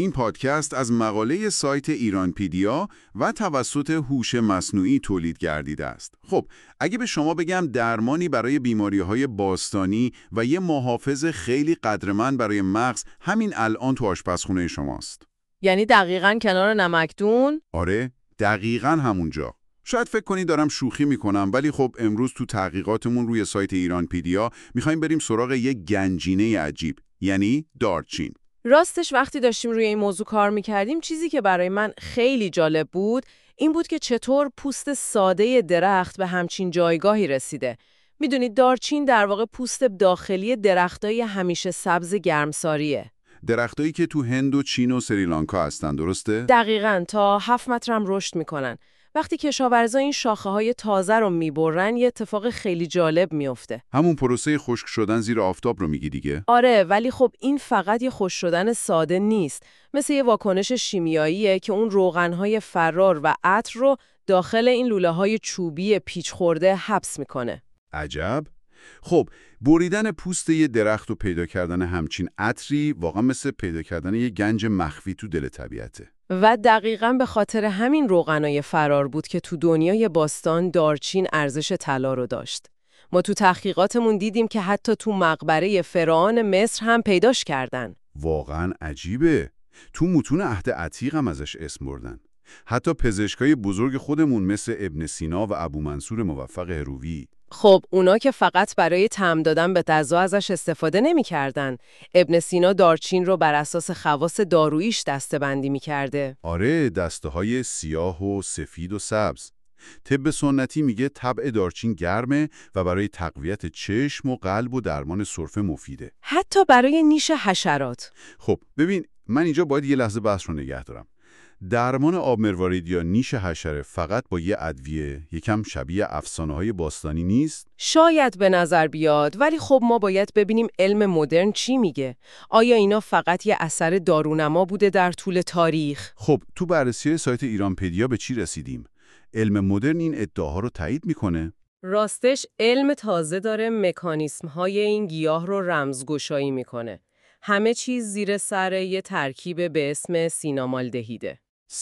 این پادکست از مقاله سایت ایرانپیدیا و توسط هوش مصنوعی تولید گردیده است. خب، اگه به شما بگم درمانی برای بیماری‌های باستانی و یه محافظ خیلی قدرمند برای مغز همین الان تو آشپزخونه شماست. یعنی دقیقاً کنار نمکدون؟ آره، دقیقاً همونجا. شاید فکر کنی دارم شوخی میکنم، ولی خب امروز تو تحقیقاتمون روی سایت ایرانپیدیا میخوایم بریم سراغ یه گنجینه عجیب، یعنی دارچین. راستش وقتی داشتیم روی این موضوع کار میکردیم چیزی که برای من خیلی جالب بود این بود که چطور پوست ساده درخت به همچین جایگاهی رسیده. میدونید دارچین در واقع پوست داخلی درختای همیشه سبز گرمساریه. درختایی که تو هند و چین و سریلانکا هستن، درسته؟ دقیقاً، تا 7 متر هم رشد میکنن. وقتی کشاورزا این شاخه‌های تازه رو میبرن یه اتفاق خیلی جالب میفته. همون پروسه خشک شدن زیر آفتاب رو میگی دیگه؟ آره، ولی خب این فقط یه خشک شدن ساده نیست. مثل یه واکنش شیمیاییه که اون روغن‌های فرار و عطر رو داخل این لوله‌های چوبی پیچ خورده حبس میکنه. عجب. خب، بریدن پوست یه درخت و پیدا کردن همچین عطری واقعا مثل پیدا کردن یه گنج مخفی تو دل طبیعته. و دقیقاً به خاطر همین روغنای فرار بود که تو دنیای باستان دارچین ارزش طلا رو داشت. ما تو تحقیقاتمون دیدیم که حتی تو مقبره فرعون مصر هم پیداش کردن. واقعا عجیبه. تو متون عهد عتیق هم ازش اسم بردن. حتی پزشکای بزرگ خودمون مثل ابن سینا و ابو منصور موفق هروی. خب اونا که فقط برای طعم دادن به غذا ازش استفاده نمی‌کردن. ابن سینا دارچین رو بر اساس خواص داروییش دسته‌بندی می‌کرده. آره، دسته‌های سیاه و سفید و سبز. طب سنتی میگه طبع دارچین گرمه و برای تقویت چشم و قلب و درمان سرفه مفیده. حتی برای نیش حشرات. خب ببین، من اینجا باید یه لحظه بحث رو نگه دارم. درمان آب مروارید یا نیش حشره فقط با یه ادویه یکم شبیه افسانه‌های باستانی نیست؟ شاید به نظر بیاد، ولی خب ما باید ببینیم علم مدرن چی میگه. آیا اینا فقط یه اثر دارونما بوده در طول تاریخ؟ خب تو بررسی سایت ایرانپدیا به چی رسیدیم؟ علم مدرن این ادعاها رو تایید میکنه؟ راستش علم تازه داره مکانیسم‌های این گیاه رو رمزگشایی میکنه. همه چیز زیر سر یه ترکیب به اسم سینامالدهیده.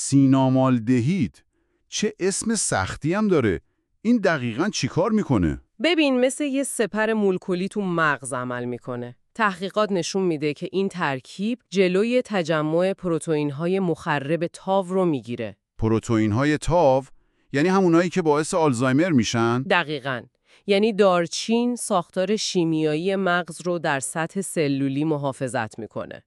سینامالدهید؟ چه اسم سختی هم داره. این دقیقاً چی کار میکنه؟ ببین، مثل یه سپر مولکولی تو مغز عمل میکنه. تحقیقات نشون میده که این ترکیب جلوی تجمع پروتئین‌های مخرب تاو رو میگیره. پروتئین‌های تاو؟ یعنی همونایی که باعث آلزایمر میشن؟ دقیقاً. یعنی دارچین ساختار شیمیایی مغز رو در سطح سلولی محافظت میکنه.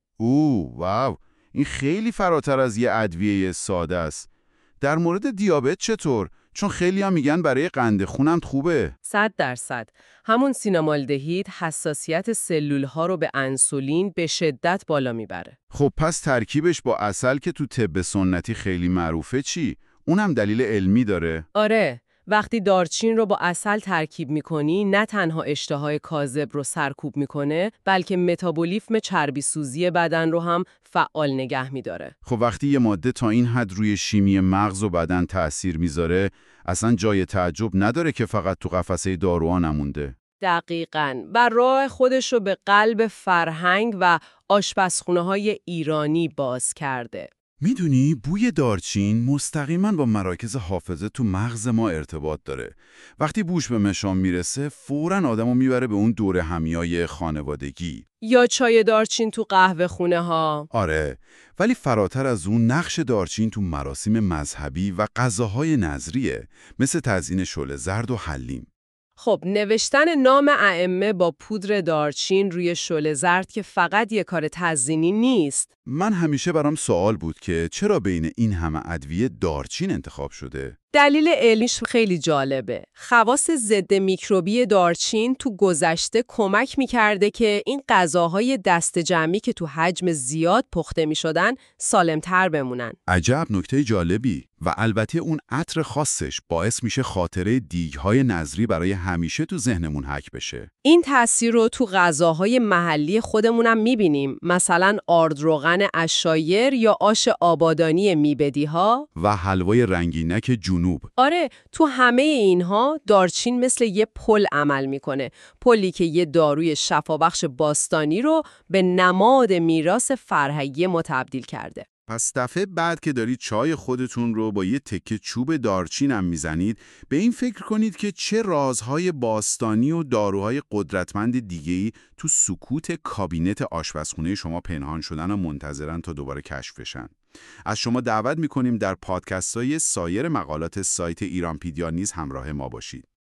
واو، این خیلی فراتر از یه ادویه ساده است. در مورد دیابت چطور؟ چون خیلی هم میگن برای قند خونم خوبه. 100%. همون سینامالدهید حساسیت سلول‌ها رو به انسولین به شدت بالا میبره. خب پس ترکیبش با عسل که تو طب سنتی خیلی معروفه چی؟ اونم دلیل علمی داره؟ آره، وقتی دارچین رو با عسل ترکیب میکنی نه تنها اشتهای کاذب رو سرکوب میکنه، بلکه متابولیسم چربی سوزی بدن رو هم فعال نگه میداره. خب وقتی یه ماده تا این حد روی شیمی مغز و بدن تأثیر میذاره، اصلا جای تعجب نداره که فقط تو قفسه داروها نمونده. دقیقاً. و راه خودش رو به قلب فرهنگ و آشپزخونه‌های ایرانی باز کرده. میدونی بوی دارچین مستقیما با مراکز حافظه تو مغز ما ارتباط داره. وقتی بوش به مشام میرسه فوراً آدمو میبره به اون دور همیای خانوادگی. یا چای دارچین تو قهوه خونه ها. آره، ولی فراتر از اون نقش دارچین تو مراسم مذهبی و غذاهای نظریه، مثل تزیین شعله زرد و حلیم. خب نوشتن نام ائمه با پودر دارچین روی شعله زرد که فقط یه کار تزیینی نیست. من همیشه برام سوال بود که چرا بین این همه ادویه دارچین انتخاب شده؟ دلیل علمیش خیلی جالبه. خواص ضد میکروبی دارچین تو گذشته کمک میکرده که این غذاهای دست جمعی که تو حجم زیاد پخته میشدن سالمتر بمونن. عجب نکته جالبی. و البته اون عطر خاصش باعث میشه خاطره دیگ‌های نظری برای همیشه تو ذهنمون حک بشه. این تأثیر رو تو غذاهای محلی خودمونم میبینیم. مثلا آرد روغن عشایر یا آش آبادانی میبدی‌ها و حلوای رنگینک جنوبی جنوب. آره، تو همه اینها دارچین مثل یه پل عمل میکنه. پلی که یه داروی شفابخش باستانی رو به نماد میراث فرهنگی ما تبدیل کرده. پس دفعه بعد که دارید چای خودتون رو با یه تکه چوب دارچین هم میزنید، به این فکر کنید که چه رازهای باستانی و داروهای قدرتمند دیگه‌ای تو سکوت کابینت آشپزخونه شما پنهان شدن و منتظرن تا دوباره کشف بشن. از شما دعوت میکنیم در پادکست‌های سایر مقالات سایت ایرانپیدیا نیز همراه ما باشید.